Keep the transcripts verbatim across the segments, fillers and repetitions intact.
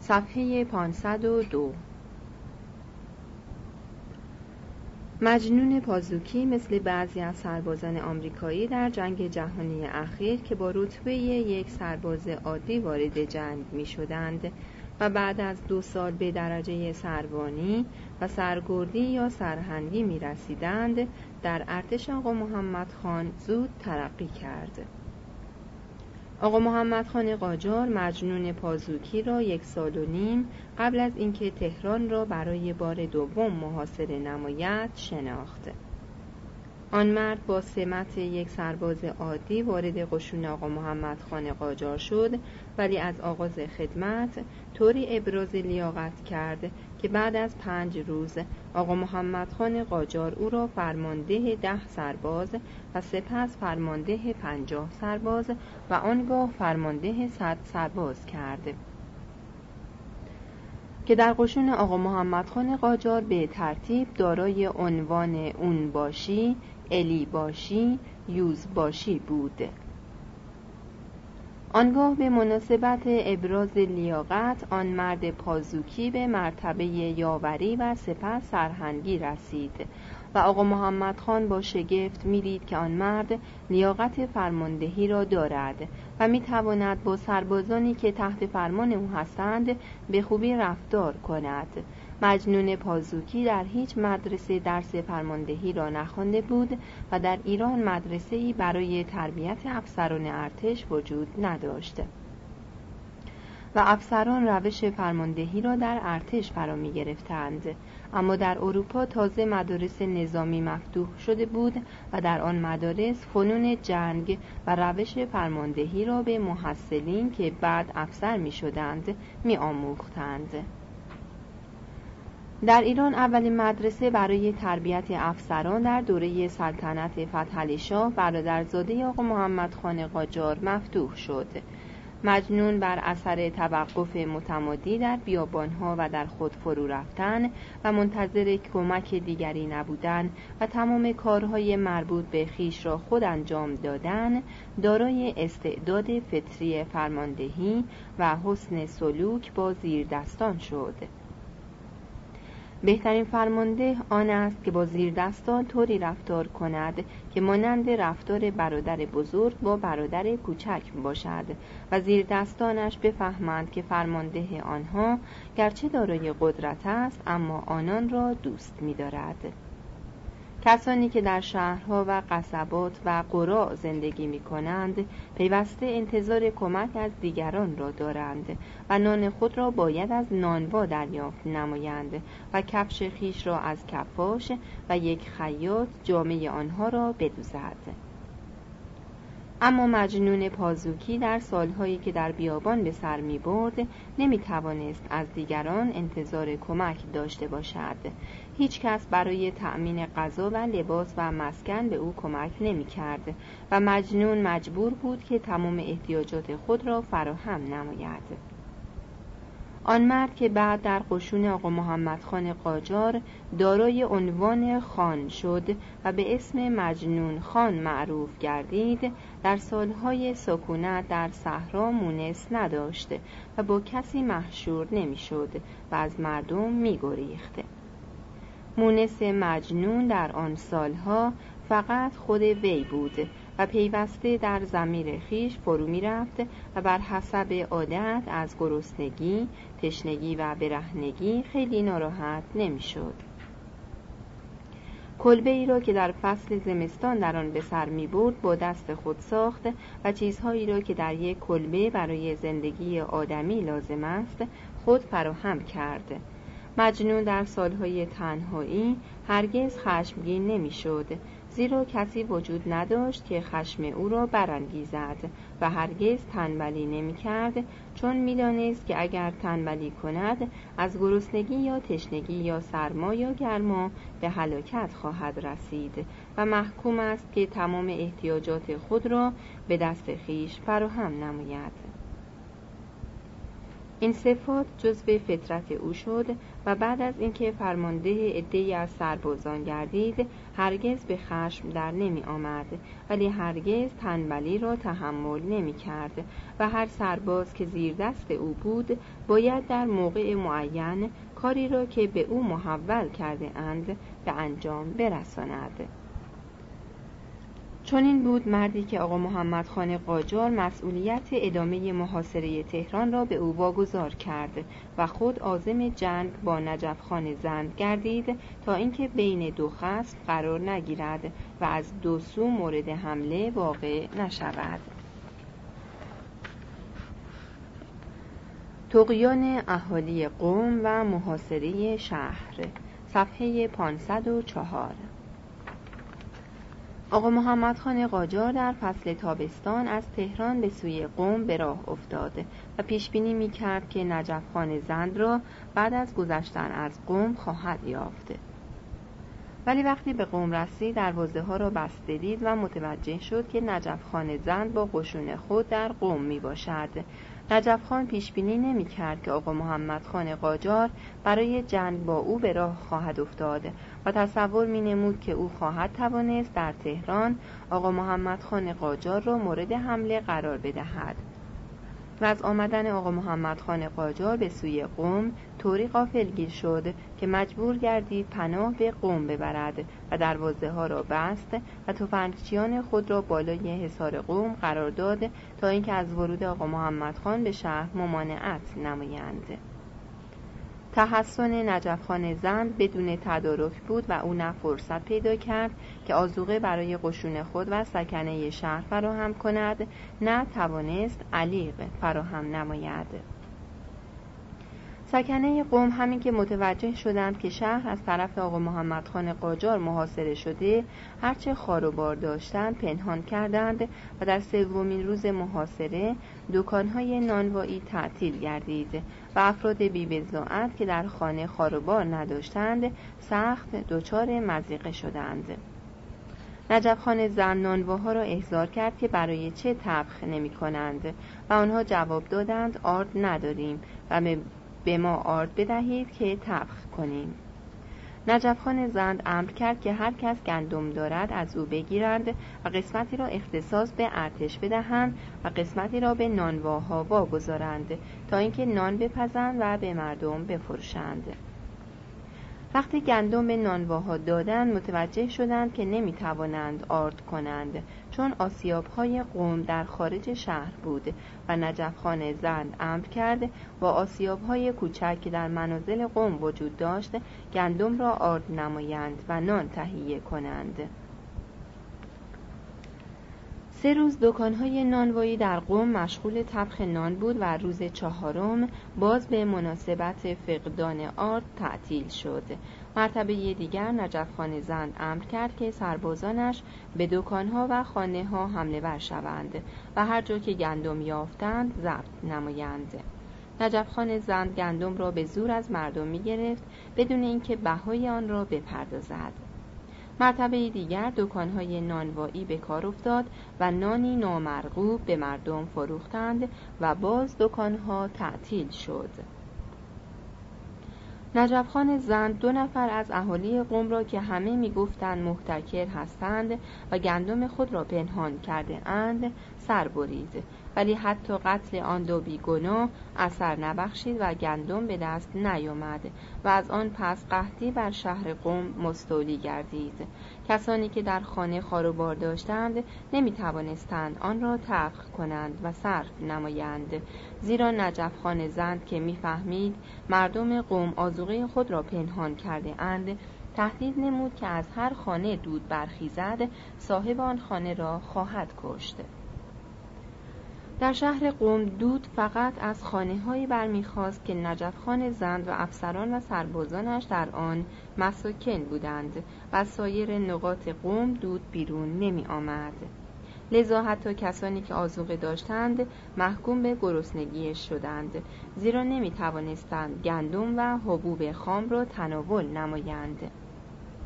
صفحه پانصد و دو. مجنون پازوکی مثل بعضی از سربازان آمریکایی در جنگ جهانی اخیر که با رتبه یک سرباز عادی وارد جنگ می شدند و بعد از دو سال به درجه سروانی و سرگردی یا سرهنگی می رسیدند، در ارتش آقا محمد خان زود ترقی کرد. آقا محمد خان قاجار مجنون پازوکی را یک سال و نیم قبل از اینکه تهران را برای بار دوم محاصره نماید شناخت. آن مرد با سمت یک سرباز عادی وارد قشون آقا محمد خان قاجار شد، ولی از آغاز خدمت طوری ابراز لیاقت کرد که بعد از پنج روز آقا محمد خان قاجار او را فرمانده ده سرباز و سپس فرمانده پنجاه سرباز و آنگاه فرمانده صد سرباز کرد که در قشون آقا محمد خان قاجار به ترتیب دارای عنوان اون باشی، الی باشی، یوز باشی بود. آنگاه به مناسبت ابراز لیاقت آن مرد پازوکی به مرتبه یاوری و سپس سرهنگی رسید و آقا محمد خان با شگفت می‌دید که آن مرد لیاقت فرماندهی را دارد و می‌تواند با سربازانی که تحت فرمان او هستند به خوبی رفتار کند. مجنون پازوکی در هیچ مدرسه درس فرماندهی را نخوانده بود و در ایران مدرسه‌ای برای تربیت افسران ارتش وجود نداشت و افسران روش فرماندهی را در ارتش فرا می گرفتند، اما در اروپا تازه مدارس نظامی مفتوح شده بود و در آن مدارس فنون جنگ و روش فرماندهی را به محصلین که بعد افسر می شدند می آموختند. در ایران اولین مدرسه برای تربیت افسران در دوره سلطنت فتحعلی شاه برادرزاده آقا محمد خان قاجار مفتوح شد. مجنون بر اثر توقف متمادی در بیابانها و در خود فرو رفتن و منتظر کمک دیگری نبودن و تمام کارهای مربوط به خویش را خود انجام دادن، دارای استعداد فطری فرماندهی و حسن سلوک با زیردستان شد. بهترین فرمانده آن است که با زیردستان طوری رفتار کند که مانند رفتار برادر بزرگ با برادر کوچک باشد و زیردستانش بفهمند که فرمانده آنها گرچه دارای قدرت است اما آنان را دوست می‌دارد. کسانی که در شهرها و قصبات و قرى زندگی می کنند پیوسته انتظار کمک از دیگران را دارند و نان خود را باید از نانوا دریافت نمایند و کفش خیش را از کفاش و یک خیاط جامه آنها را بدوزد. اما مجنون پازوکی در سالهایی که در بیابان به سر می برد نمی توانست از دیگران انتظار کمک داشته باشد. هیچ کس برای تأمین غذا و لباس و مسکن به او کمک نمی کرد و مجنون مجبور بود که تمام احتیاجات خود را فراهم نماید. آن مرد که بعد در قشون آقا محمد خان قاجار دارای عنوان خان شد و به اسم مجنون خان معروف گردید، در سالهای سکونت در صحرا مونس نداشت و با کسی محشور نمی شد و از مردم می گریخت. مونس مجنون در آن سالها فقط خود وی بود و پیوسته در ضمیر خویش فرو می رفت و بر حسب عادت از گرسنگی، تشنگی و برهنگی خیلی ناراحت نمی شد. کلبه ای را که در فصل زمستان در آن به سر می برد با دست خود ساخت و چیزهایی را که در یک کلبه برای زندگی آدمی لازم است خود فراهم کرد. مجنون در سالهای تنهایی هرگز خشمگین نمی شد، زیرا کسی وجود نداشت که خشم او را برانگیزد و هرگز تنبلی نمی کرد، چون می دانست که اگر تنبلی کند از گرسنگی یا تشنگی یا سرما یا گرما به هلاکت خواهد رسید و محکوم است که تمام احتیاجات خود را به دست خویش فراهم نماید. این صفات جزو فطرت او شد و بعد از اینکه فرمانده عده‌ای از سربازان گردید هرگز به خشم در نمی آمد، ولی هرگز تنبلی را تحمل نمی کرد و هر سرباز که زیر دست او بود باید در موقع معین کاری را که به او محول کرده اند به انجام برساند. چون این بود مردی که آقا محمد خان قاجار مسئولیت ادامه محاصره تهران را به او واگذار کرد و خود عازم جنگ با نجف خان زند گردید تا اینکه بین دو خصم قرار نگیرد و از دو سو مورد حمله واقع نشود. طغیان اهالی قم و محاصره شهر، صفحه پانصد و چهار. آقا محمد خان قاجار در فصل تابستان از تهران به سوی قم به راه افتاد و پیش بینی می کرد که نجف خان زند را بعد از گذشتن از قم خواهد یافت. ولی وقتی به قم رسید دروازه ها را بسته دید و متوجه شد که نجف خان زند با قشون خود در قم می باشد. نجف خان پیش بینی نمی کرد که آقا محمد خان قاجار برای جنگ با او به راه خواهد افتاد و تصور می نمود که او خواهد توانست در تهران آقا محمد خان قاجار را مورد حمله قرار بدهد و از آمدن آقا محمد خان قاجار به سوی قم طوری غافلگیر شد که مجبور گردید پناه به قم ببرد و دروازه ها را بست و تفنگچیان خود را بالای حصار قم قرار داد تا اینکه از ورود آقا محمد خان به شهر ممانعت نمایند. تحصن نجف خان زند بدون تدارک بود و او نه فرصت پیدا کرد که آذوقه برای قشون خود و سکنه شهر فراهم کند، نه توانست علیق فراهم نماید. سکنه قم همین که متوجه شدند که شهر از طرف آقا محمد خان قاجار محاصره شده، هرچه خار و بار داشتند پنهان کردند و در سومین روز محاصره دکانهای نانوایی تعطیل گردید و افراد بی‌بضاعت که در خانه خار و بار نداشتند سخت دچار مضیقه شدند. نجف خان زند نانواها را احضار کرد که برای چه طبخ نمی کنند و آنها جواب دادند آرد نداریم و به ما آرد بدهید که طبخ کنیم. نجف خان زند امر کرد که هر کس گندم دارد از او بگیرند و قسمتی را اختصاص به ارتش بدهند و قسمتی را به نانواها واگذارند تا اینکه نان بپزند و به مردم بفروشند. وقتی گندم به نانواها دادند متوجه شدند که نمیتوانند آرد کنند چون آسیاب‌های قم در خارج شهر بود و نجف خان زند امر کرد با آسیاب‌های کوچک که در منازل قم وجود داشت گندم را آرد نمایند و نان تهیه کنند. سه روز دکان‌های نانوایی در قم مشغول طبخ نان بود و روز چهارم باز به مناسبت فقدان آرد تعطیل شد. مرتبه دیگر نجف خان زند امر کرد که سربازانش به دکان‌ها و خانه‌ها حمله ور شوند و هر جا که گندم یافتند ضبط نمایند. نجف خان زند گندم را به زور از مردم می‌گرفت بدون اینکه بهای آن را بپردازد. مرتبه دیگر دکان‌های نانوایی به کار افتاد و نانی نامرغوب به مردم فروختند و باز دکان‌ها تعطیل شد. نجف خان زند دو نفر از اهالی قم را که همه می‌گفتند محتکر هستند و گندم خود را پنهان کرده اند سر برید، ولی حتی قتل آن دو بیگناه اثر نبخشید و گندم به دست نیامد و از آن پس قحطی بر شهر قم مستولی گردید. کسانی که در خانه خار و بار داشتند نمی توانستند آن را طبخ کنند و صرف نمایند، زیرا نجف خان زند که می‌فهمید مردم قم آذوقه خود را پنهان کرده اند تهدید نمود که از هر خانه دود برخیزد صاحب آن خانه را خواهد کشت. در شهر قم دود فقط از خانه‌هایی برمیخواست که نجف خان زند و افسران و سربازانش در آن مساکن بودند و از سایر نقاط قم دود بیرون نمی آمد. لذا حتی کسانی که آذوقه داشتند محکوم به گرسنگی شدند، زیرا نمی توانستند گندم و حبوب خام را تناول نمایند.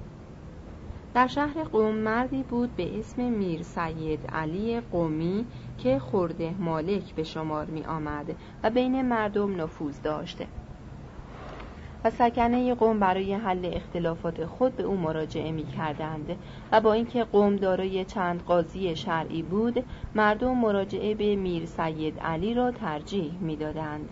در شهر قم مردی بود به اسم میر سید علی قمی که خرده مالک به شمار می آمد و بین مردم نفوذ داشت و سکنه قوم برای حل اختلافات خود به او مراجعه می کردند و با اینکه قوم دارای چند قاضی شرعی بود، مردم مراجعه به میر سید علی را ترجیح می دادند.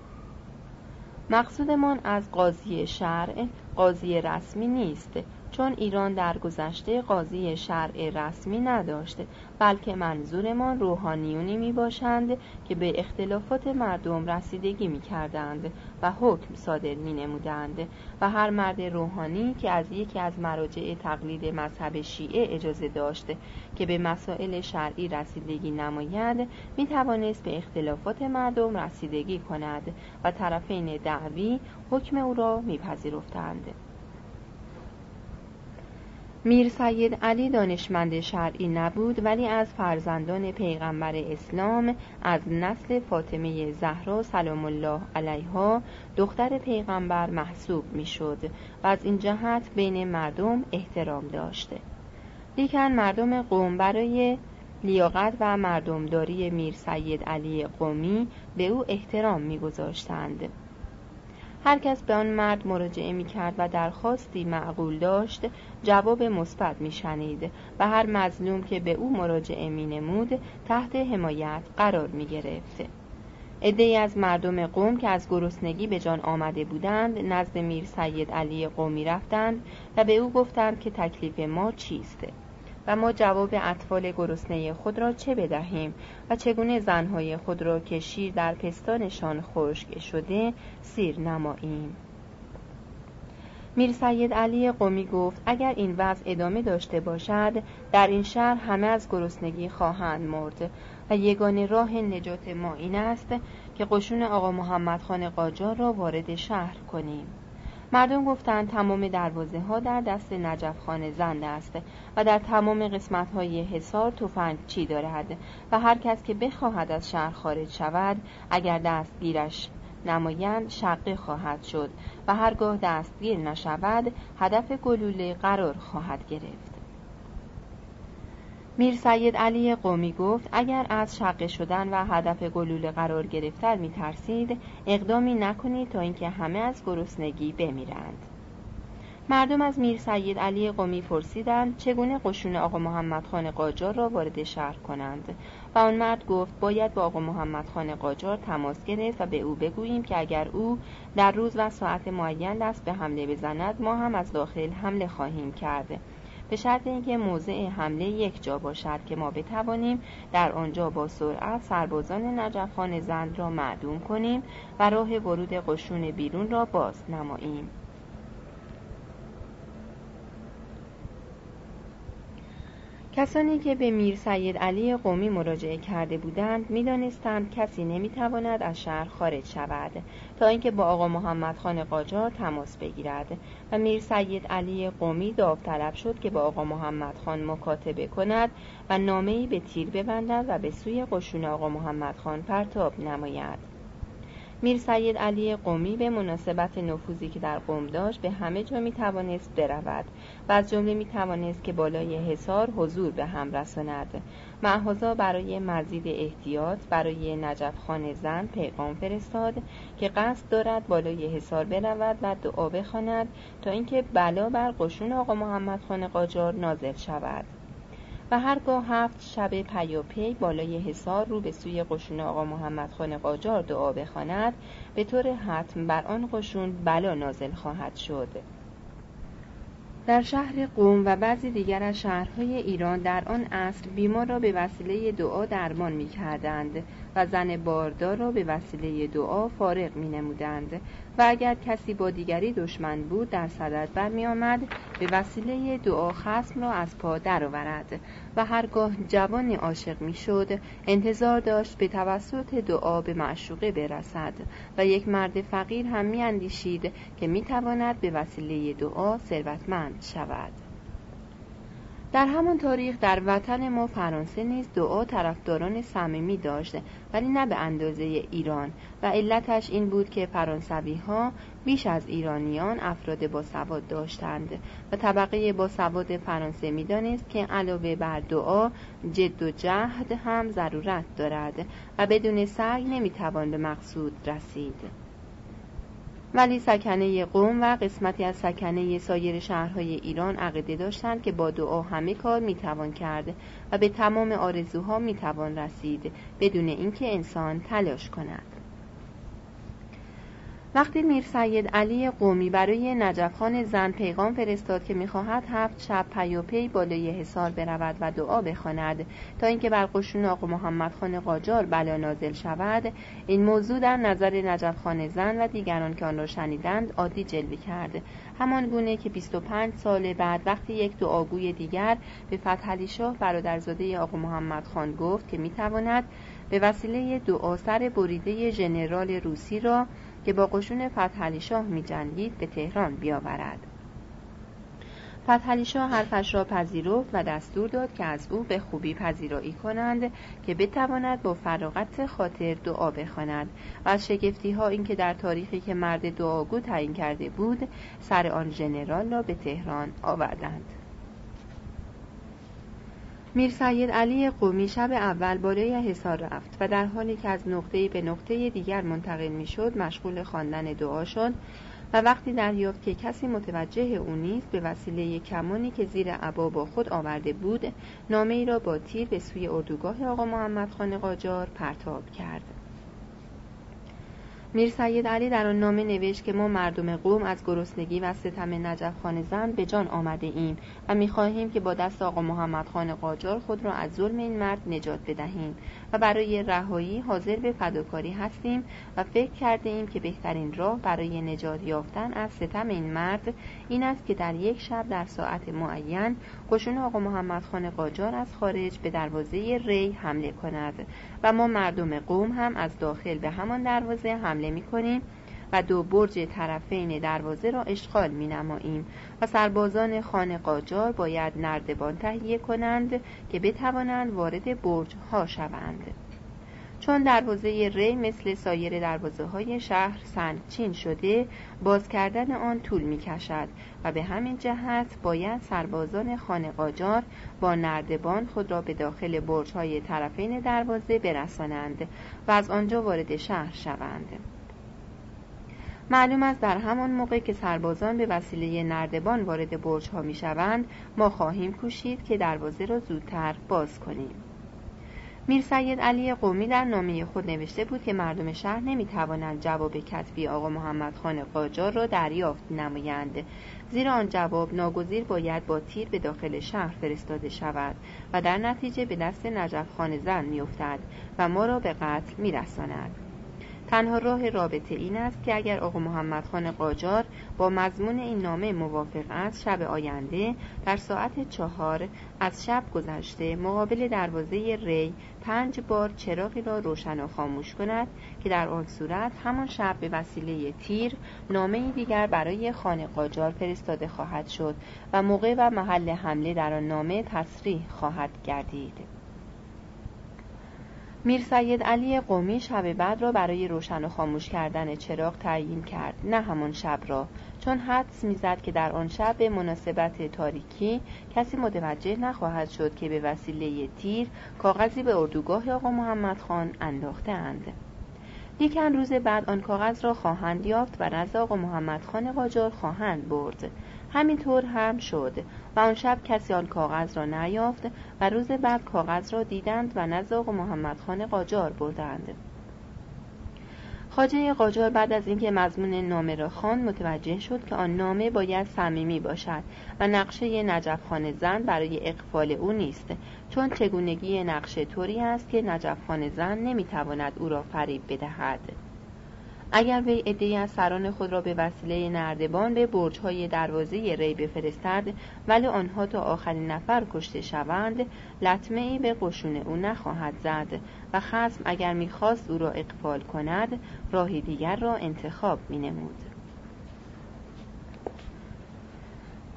مقصودمان از قاضی شرع قاضی رسمی نیست، چون ایران در گذشته قاضی شرع رسمی نداشت، بلکه منظورمان روحانیونی می باشند که به اختلافات مردم رسیدگی می کردند و حکم صادر می نمودند و هر مرد روحانی که از یکی از مراجع تقلید مذهب شیعه اجازه داشت که به مسائل شرعی رسیدگی نماید، می توانست به اختلافات مردم رسیدگی کند و طرفین دعوی حکم او را می پذیرفتند. میر سید علی دانشمند شرعی نبود، ولی از فرزندان پیغمبر اسلام از نسل فاطمه زهرا سلام الله علیها دختر پیغمبر محسوب میشد و از این جهت بین مردم احترام داشت. لیکن مردم قوم برای لیاقت و مردمداری میر سید علی قمی به او احترام می‌گذاشتند. هر کس به آن مرد مراجعه می کرد و درخواستی معقول داشت جواب مثبت می شنید و هر مظلوم که به او مراجعه می نمود تحت حمایت قرار می گرفت. عده‌ای از مردم قوم که از گرسنگی به جان آمده بودند نزد میر سید علی قمی رفتند و به او گفتند که تکلیف ما چیست و ما جواب اطفال گرسنه خود را چه بدهیم و چگونه زنهای خود را که شیر در پستانشان خشک شده سیر نماییم. میر سید علی قمی گفت اگر این وضع ادامه داشته باشد در این شهر همه از گرسنگی خواهند مرد و یگانه راه نجات ما این است که قشون آقا محمد خان قاجار را وارد شهر کنیم. مردم گفتند تمام دروازه ها در دست نجف خان زند است و در تمام قسمت های حصار تفنگچی دارد و هر کس که بخواهد از شهر خارج شود اگر دستگیرش نمایند شقه خواهد شد و هرگاه دستگیر نشود هدف گلوله قرار خواهد گرفت. میر سید علی قمی گفت اگر از شقه شدن و هدف گلوله قرار گرفتن می ترسید اقدامی نکنید تا اینکه همه از گرسنگی بمیرند. مردم از میر سید علی قمی پرسیدند چگونه قشون آقا محمد خان قاجار را وارد شهر کنند و آن مرد گفت باید با آقا محمد خان قاجار تماس گرفت و به او بگوییم که اگر او در روز و ساعت معین دست به حمله بزند ما هم از داخل حمله خواهیم کرد، به شرط اینکه موضع حمله یک جا باشد که ما بتوانیم در آنجا با سرعت سربازان نجف خان زند را معدوم کنیم و راه ورود قشون بیرون را باز نماییم. کسانی که به میر سید علی قمی مراجعه کرده بودند می‌دانستند کسی نمی‌تواند از شهر خارج شود تا اینکه با آقا محمد خان قاجار تماس بگیرد و میر سید علی قمی داوطلب شد که با آقا محمد خان مکاتبه کند و نامه‌ای به تیر ببندد و به سوی قشون آقا محمد خان پرتاب نماید. میر سید علی قمی به مناسبت نفوذی که در قم داشت به همه جا می توانست برود و از جمله می توانست که بالای حصار حضور به هم رساند. معهازا برای مزید احتیاط برای نجف خان زند پیغام فرستاد که قصد دارد بالای حصار برود و دعا بخواند تا اینکه بلا بر قشون آقا محمد خان قاجار نازل شود و هرگاه هفت شب پیاپی بالای حصار رو به سوی قشون آقا محمد خان قاجار دعا بخواند به طور حتم بر آن قشون بلا نازل خواهد شد. در شهر قم و بعضی دیگر از شهرهای ایران در آن عصر بیمار را به وسیله دعا درمان می کردند و زن باردار را به وسیله دعا فارغ می نمودند و اگر کسی با دیگری دشمن بود در صدد برمی آمد به وسیله دعا خصم را از پا درآورد و هرگاه جوان عاشق می شد انتظار داشت به توسط دعا به معشوقه برسد و یک مرد فقیر هم می اندیشید که می تواند به وسیله دعا ثروتمند شود. در همان تاریخ در وطن ما فرانسه نیز دعا طرفداران صمیمی داشت، ولی نه به اندازه ایران، و علتش این بود که فرانسوی‌ها بیش از ایرانیان افراد باسواد داشتند و طبقه باسواد فرانسه می‌دانست که علاوه بر دعا جد و جهد هم ضرورت دارد و بدون سعی نمی‌توان به مقصود رسید. ولی سکنه قم و قسمتی از سکنه سایر شهرهای ایران عقیده داشتند که با دعا همه کار میتوان کرد و به تمام آرزوها میتوان رسید بدون اینکه انسان تلاش کند. وقتی میر سید علی قمی برای نجف خان زند پیغام فرستاد که می‌خواهد هفت شب پیاپی بالای حصار برود و دعا بخواند تا اینکه بر قشون آقا محمد خان قاجار بلا نازل شود، این موضوع در نظر نجف خان زند و دیگران که آن را شنیدند عادی جلوه کرد، همان گونه که بیست و پنج سال بعد وقتی یک دعاگوی دیگر به فتحعلی شاه برادرزاده آقا محمد خان گفت که می‌تواند به وسیله دعا سر بریده ژنرال روسی را که با قشون فتحعلی شاه می جنگید به تهران بیاورد. فتحعلی شاه حرفش را پذیرفت و دستور داد که از او به خوبی پذیرایی کنند که بتواند با فراغت خاطر دعا بخواند و از شگفتی ها این که در تاریخی که مرد دعاگو تعیین کرده بود سر آن ژنرال را به تهران آوردند. میر سید علی قمی شب اول بالای حصار رفت و در حالی که از نقطه‌ای به نقطه دیگر منتقل می‌شد مشغول خواندن دعا شد و وقتی دریافت که کسی متوجه او نیست به وسیله کمانی که زیر عبا با خود آورده بود نامه‌ای را با تیر به سوی اردوگاه آقا محمد خان قاجار پرتاب کرد. میر سید علی در آن نامه نوشت که ما مردم قم از گرسنگی و ستم نجف خان زند به جان آمده ایم و می‌خواهیم که با دست آقا محمد خان قاجار خود را از ظلم این مرد نجات بدهیم و برای رهایی حاضر به فداکاری هستیم و فکر کرده ایم که بهترین راه برای نجات یافتن از ستم این مرد این است که در یک شب در ساعت معین قشون آقا محمد خان قاجار از خارج به دروازه ری حمله کند و ما مردم قم هم از داخل به همان دروازه حمله می کنیم و دو برج طرفین دروازه را اشغال می نماییم و سربازان خان قاجار باید نردبان تهیه کنند که بتوانند وارد برج ها شوند. چون دروازه ری مثل سایر دروازه های شهر سنگچین شده باز کردن آن طول می کشد و به همین جهت باید سربازان خان قاجار با نردبان خود را به داخل برج های طرفین دروازه برسانند و از آنجا وارد شهر شوند. معلوم است در همان موقع که سربازان به وسیله نردبان وارد برج ها می شوند ما خواهیم کوشید که دروازه را زودتر باز کنیم. میر سید علی قمی در نامه خود نوشته بود که مردم شهر نمی توانند جواب کتبی آقا محمد خان قاجار را دریافت نمایند، زیرا آن جواب ناگزیر باید با تیر به داخل شهر فرستاده شود و در نتیجه به دست نجف خان زند می افتد و ما را به قتل می رساند. تنها راه رابطه این است که اگر آقا محمد خان قاجار با مضمون این نامه موافق است شب آینده در ساعت چهار از شب گذشته مقابل دروازه ری پنج بار چراغی را روشن و خاموش کند که در آن صورت همان شب به وسیله تیر نامه دیگر برای خان قاجار فرستاده خواهد شد و موقع و محل حمله در آن نامه تصریح خواهد گردید. میر سید علی قمی شب بعد را برای روشن و خاموش کردن چراغ تعیین کرد، نه همان شب را، چون حدس می‌زد که در آن شب به مناسبت تاریکی کسی متوجه نخواهد شد که به وسیله تیر کاغذی به اردوگاه آقا محمد خان انداخته‌اند. لیکن روز بعد آن کاغذ را خواهند یافت و نزد آقا محمد خان قاجار خواهند برد. همینطور هم شد و آن شب کسی آن کاغذ را نیافت و روز بعد کاغذ را دیدند و نزد آقا محمد خان قاجار بردند. خواجه قاجار بعد از اینکه مضمون نامه را خواند متوجه شد که آن نامه باید صمیمی باشد و نقشه نجف خان زند برای اغفال او نیست، چون چگونگی نقشه طوری است که نجف خان زند نمیتواند او را فریب بدهد. اگر وی عده‌ای از سران خود را به وسیله نردبان به برج‌های دروازه ری بفرستد ولی آنها تا آخرین نفر کشته شوند، لطمه‌ای به قشون او نخواهد زد و خصم اگر می‌خواست او را اغفال کند راهی دیگر را انتخاب می‌نمود.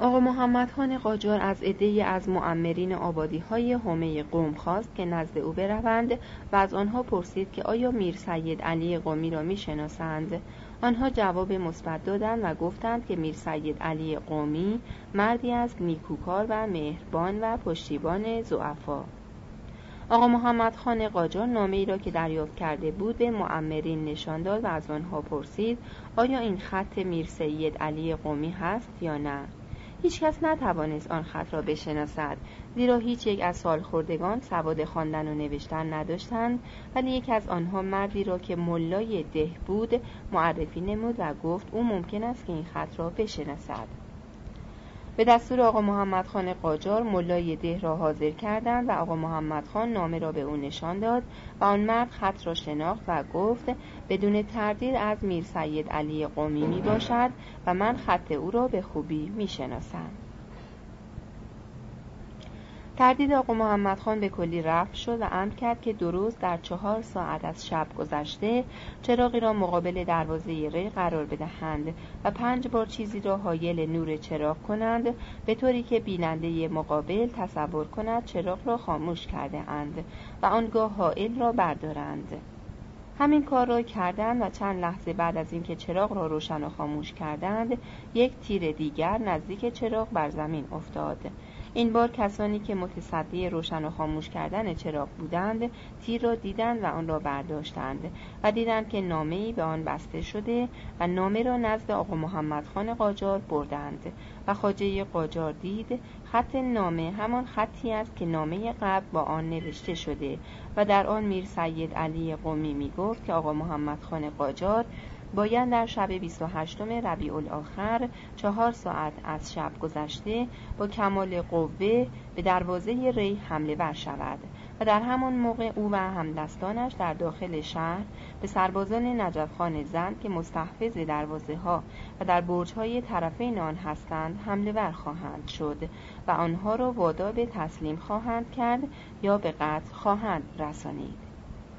آقا محمد خان قاجار از عده‌ای از مؤمرین آبادی‌های حومه قم خواست که نزد او بروند و از آنها پرسید که آیا میر سید علی قمی را می‌شناسند. آنها جواب مثبت دادند و گفتند که میر سید علی قمی مردی است نیکوکار و مهربان و پشتیبان ضعفا. آقا محمد خان قاجار نامه‌ای را که دریافت کرده بود به مؤمرین نشان داد و از آنها پرسید آیا این خط میر سید علی قمی هست یا نه. هیچ کس نتوانست آن خط را بشناسد، زیرا هیچ یک از سالخوردگان سواد خواندن و نوشتن نداشتند، ولی یکی از آنها مردی را که ملای ده بود معرفی نمود و گفت او ممکن است که این خط را بشناسد. به دستور آقا محمد خان قاجار ملای ده را حاضر کردند و آقا محمد خان نامه را به او نشان داد و آن مرد خط را شناخت و گفت بدون تردید از میر سید علی قمی می باشد و من خط او را به خوبی می شناسم. تردید آقا محمد خان به کلی رفع شد و امر کرد که درست در چهار ساعت از شب گذشته چراغی را مقابل دروازه ری قرار بدهند و پنج بار چیزی را حایل نور چراغ کنند، به طوری که بیننده مقابل تصور کند چراغ را خاموش کرده اند و آنگاه حائل را بردارند. همین کار را کردند و چند لحظه بعد از اینکه چراغ را روشن و خاموش کردند، یک تیر دیگر نزدیک چراغ بر زمین افتاد. این بار کسانی که متصدی روشن و خاموش کردن چراغ بودند تیر را دیدند و آن را برداشتند و دیدند که نامه‌ای به آن بسته شده و نامه را نزد آقا محمد خان قاجار بردند و خواجه قاجار دید خط نامه همان خطی است که نامه قبل با آن نوشته شده و در آن میر سید علی قمی می گفت که آقا محمد خان قاجار باید در شب بیست و هشتم ربیع الاخر چهار ساعت از شب گذشته با کمال قوه به دروازه ری حمله ور شود و در همان موقع او و همدستانش در داخل شهر به سربازان نجف خان زند که مستحفظ دروازه ها و در برج های طرفین آن هستند حمله ور خواهند شد و آنها را وادار به تسلیم خواهند کرد یا به قتل خواهند رسانید.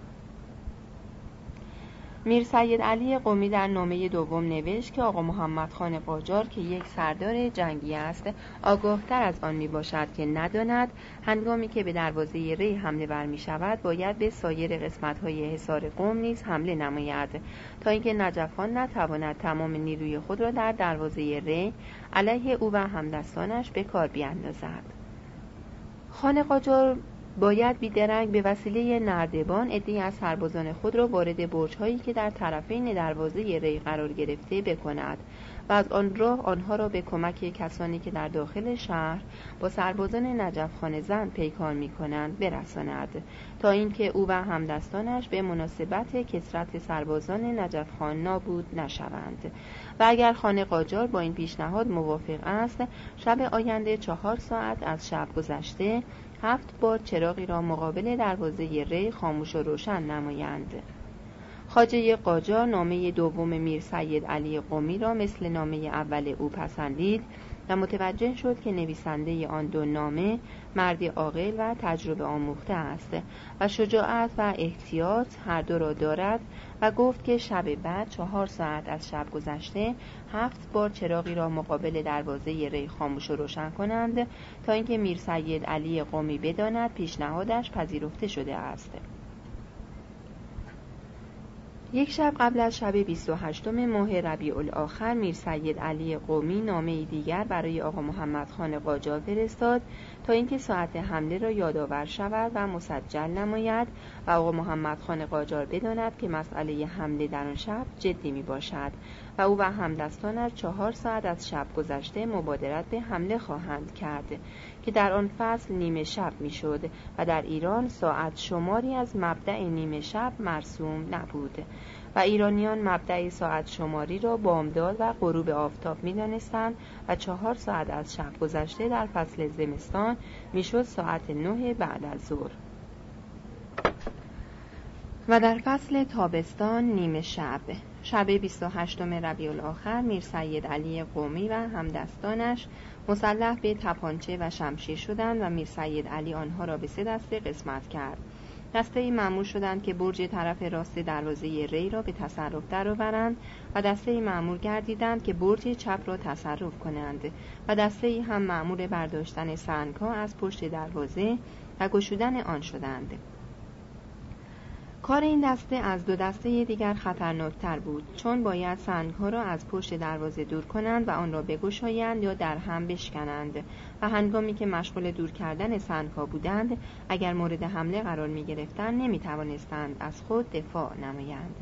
میر سید علی قمی در نامه دوم نوشت که آقا محمد خان قاجار که یک سردار جنگی است آگاهتر از آن می باشد که نداند هنگامی که به دروازه ری حمله ور می شود باید به سایر قسمت های حصار قم نیز حمله نماید تا اینکه نجفان نتواند تمام نیروی خود را در دروازه ری علیه او و همدستانش به کار بیاندازد. خان قاجار باید بیدرنگ به وسیله نردبان عده‌ای از سربازان خود را وارد برج‌هایی که در طرفین دروازه ری قرار گرفته بکند و از آن راه آنها را به کمک کسانی که در داخل شهر با سربازان نجف خان زند پیکار می‌کنند برساند تا اینکه او و همدستانش به مناسبت کثرت سربازان نجف خان نابود نشوند. و اگر خان قاجار با این پیشنهاد موافق است شب آینده چهار ساعت از شب گذشته هفت بار چراغی را مقابل دروازه ری خاموش و روشن نمایند. خواجه قاجار نامه دوم میر سید علی قمی را مثل نامه اول او پسندید و متوجه شد که نویسنده آن دو نامه مردی عاقل و تجربه آموخته است و شجاعت و احتیاط هر دو را دارد و گفت که شب بعد چهار ساعت از شب گذشته هفت بار چراغی را مقابل دروازه ری خاموش و روشن کنند تا اینکه میر سید علی قمی بداند پیشنهادش پذیرفته شده است. یک شب قبل از شب بیست و هشتم ماه ربیع الاخر میر سید علی قمی نامه دیگر برای آقا محمد خان قاجار فرستاد تا اینکه ساعت حمله را یادآور شود و مسجل نماید و آقا محمد خان قاجار بداند که مسئله حمله در آن شب جدی می باشد و او و همدستانش چهار ساعت از شب گذشته مبادرت به حمله خواهند کرد که در آن فصل نیمه شب می شد و در ایران ساعت شماری از مبدأ نیمه شب مرسوم نبود و ایرانیان مبدأ ساعت شماری را بامداد و غروب آفتاب می دانستند و چهار ساعت از شب گذشته در فصل زمستان می شد ساعت نه بعد از ظهر و در فصل تابستان نیمه شب. شب بیست و هشتم ربیع الاخر میر سید علی قمی و همدستانش مسلح به تپانچه و شمشیر شدند و میر سید علی آنها را به سه دسته قسمت کرد دسته‌ای مأمور شدند که برج طرف راست دروازه ری را به تصرف درآورند و دسته‌ای مأمور گردیدند که برج چپ را تصرف کنند و دسته‌ای هم مأمور برداشتن سنگ‌ها از پشت دروازه و گشودن آن شدند. کار این دسته از دو دسته دیگر خطرناکتر بود، چون باید سنگ‌ها را از پشت دروازه دور کنند و آن را بگشایند یا در هم بشکنند و هنگامی که مشغول دور کردن سنگ‌ها بودند، اگر مورد حمله قرار می‌گرفتند نمی‌توانستند از خود دفاع نمایند.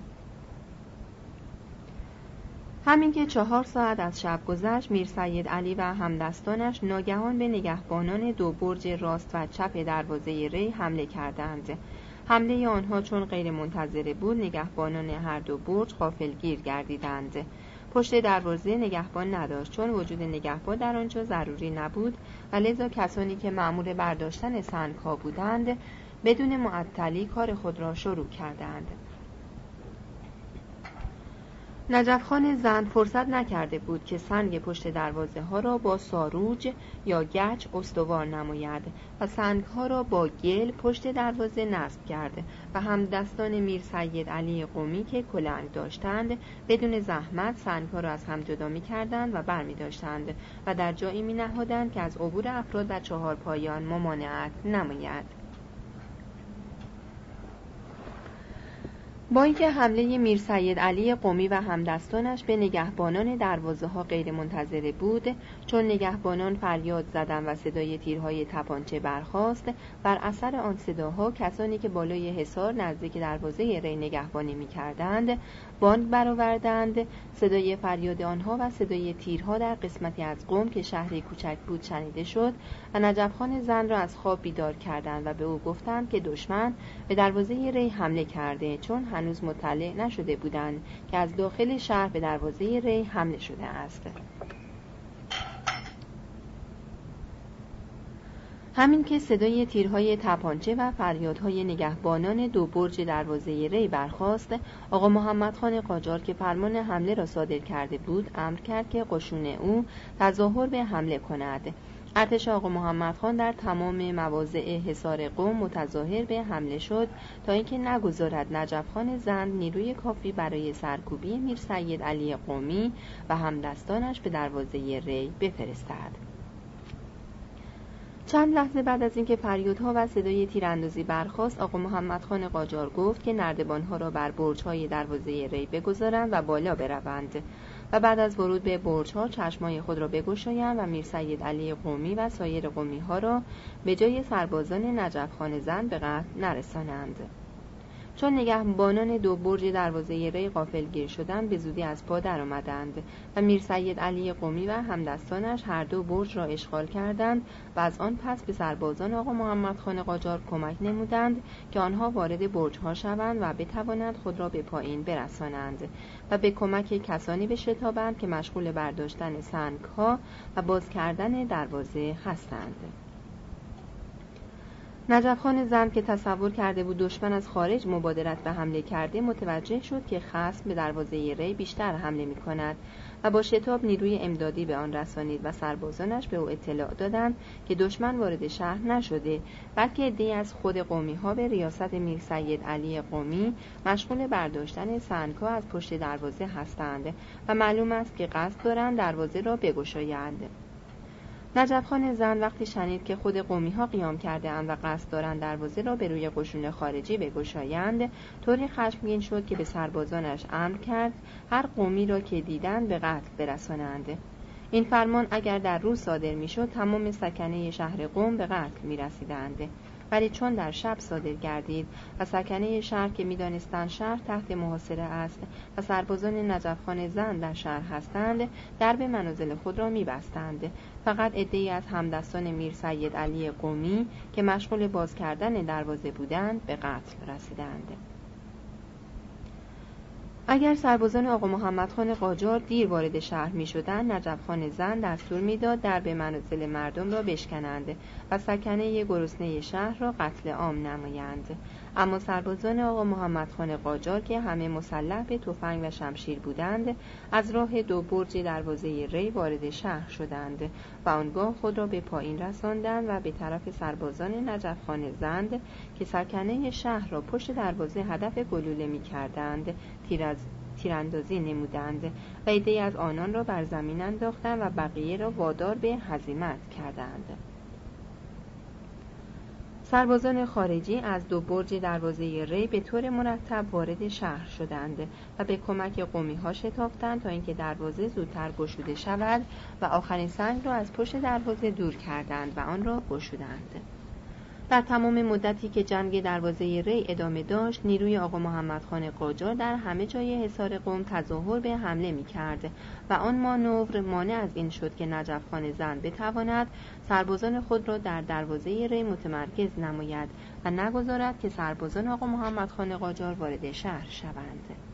همین که چهار ساعت از شب گذشت، میر سید علی و همدستانش ناگهان به نگهبانان دو برج راست و چپ دروازه ری حمله کردند. حمله آنها چون غیر منتظره بود، نگهبانان هر دو برج غافلگیر گردیدند. پشت دروازه نگهبان نداشت، چون وجود نگهبان در آنجا ضروری نبود و لذا کسانی که مأمور برداشتن سنگ‌ها بودند بدون معطلی کار خود را شروع کردند. نجف خان زند فرصت نکرده بود که سنگ پشت دروازه ها را با ساروج یا گچ استوار نماید و سنگ ها را با گل پشت دروازه نصب کرد و همدستان میر سید علی قمی که کلنگ داشتند بدون زحمت سنگ ها را از هم جدا می کردند و بر می داشتند و در جایی می نهادند که از عبور افراد و چهار پایان ممانعت نماید. با اینکه حمله میر سید علی قمی و همدستانش به نگهبانان دروازه ها غیر منتظره بود، چون نگهبانان فریاد زدند و صدای تیرهای تپانچه برخاست، بر اثر آن صداها کسانی که بالای حصار نزدیک دروازه ری نگهبانی می کردند بانگ برآوردند. صدای فریاد آنها و صدای تیرها در قسمتی از قم که شهری کوچک بود شنیده شد و نجف خان زند را از خواب بیدار کردند و به او گفتند که دشمن به دروازه ری حمله کرده، چون هنوز مطلع نشده بودند که از داخل شهر به دروازه ری حمله شده است. همین که صدای تیرهای تپانچه و فریادهای نگهبانان دو برج دروازه ری برخاست، آقا محمد خان قاجار که فرمان حمله را صادر کرده بود امر کرد که قشون او تظاهر به حمله کند. ارتش آقا محمد خان در تمام مواضع حصار قم متظاهر به حمله شد تا اینکه نگذارد نجف خان زند نیروی کافی برای سرکوبی میر سید علی قمی و همدستانش به دروازه ری بفرستد. چند لحظه بعد از اینکه فریادها و صدای تیراندازی برخاست، آقا محمد خان قاجار گفت که نردبانها را بر برج‌های دروازه ری بگذارند و بالا بروند و بعد از ورود به برج‌ها چشمای خود را بگشایند و میر سید علی قمی و سایر قمی‌ها را به جای سربازان نجف خان زند به قتل نرسانند. چون نگهبانان دو برج دروازه ری غافلگیر شدند، به زودی از پا درآمدند و میر سید علی قمی و همدستانش هر دو برج را اشغال کردند و از آن پس به سربازان آقا محمد خان قاجار کمک نمودند که آنها وارد برج‌ها شوند و بتوانند خود را به پایین برسانند و به کمک کسانی بشتابند که مشغول برداشتن سنگ‌ها و باز کردن دروازه هستند. نجف خان زند که تصور کرده بود دشمن از خارج مبادرت به حمله کرده، متوجه شد که خصم به دروازه ری بیشتر حمله می کند و با شتاب نیروی امدادی به آن رسانید و سربازانش به او اطلاع دادند که دشمن وارد شهر نشده، بلکه عده‌ای از خود قمی ها به ریاست میر سید علی قمی مشغول برداشتن سنگ‌ها از پشت دروازه هستند و معلوم است که قصد دارند دروازه را بگشایند. نجف خان زند وقتی شنید که خود قمی ها قیام کرده اند و قصد دارند دروازه را به روی قشون خارجی بگشایند، طوری خشمگین شد که به سربازانش امر کرد هر قمی را که دیدند به قتل برسانند. این فرمان اگر در روز صادر می شد تمام سکنه شهر قم به قتل می رسیدند، ولی چون در شب صادر گردید و سکنه شهر که می دانستند شهر تحت محاصره است و سربازان نجف خان زند در شهر هستند، درب منازل خود را می بستند. فقط عده‌ای از همدستان میر سید علی قمی که مشغول باز کردن دروازه بودند به قتل رسیدند. اگر سربازان آقا محمد خان قاجار دیر وارد شهر می شدند، نجف خان زند دستور می داد درب منازل مردم را بشکنند و سکنه گرسنه شهر را قتل عام نمایند. اما سربازان آقا محمد خان قاجار که همه مسلح به تفنگ و شمشیر بودند، از راه دو برج دروازه ری وارد شهر شدند و آنگاه خود را به پایین رساندند و به طرف سربازان نجف خان زند که سرکنه شهر را پشت دروازه هدف گلوله می کردند تیر از تیراندازی نمودند و عده‌ای از آنان را بر زمین انداختند و بقیه را وادار به هزیمت کردند. سربازان خارجی از دو برج دروازه ری به طور مرتب وارد شهر شدند و به کمک قومی‌ها شتافتند تا اینکه دروازه زودتر گشوده شود و آخرین سنگ را از پشت دروازه دور کردند و آن را گشودند. در تمام مدتی که جنگ دروازه ری ادامه داشت، نیروی آقا محمد خان قاجار در همه جای حصار قم تظاهر به حمله می کرد و آن مانور مانع از این شد که نجف خان زند بتواند سربازان خود را در دروازه ری متمرکز نماید و نگذارد که سربازان آقا محمد خان قاجار وارد شهر شوند.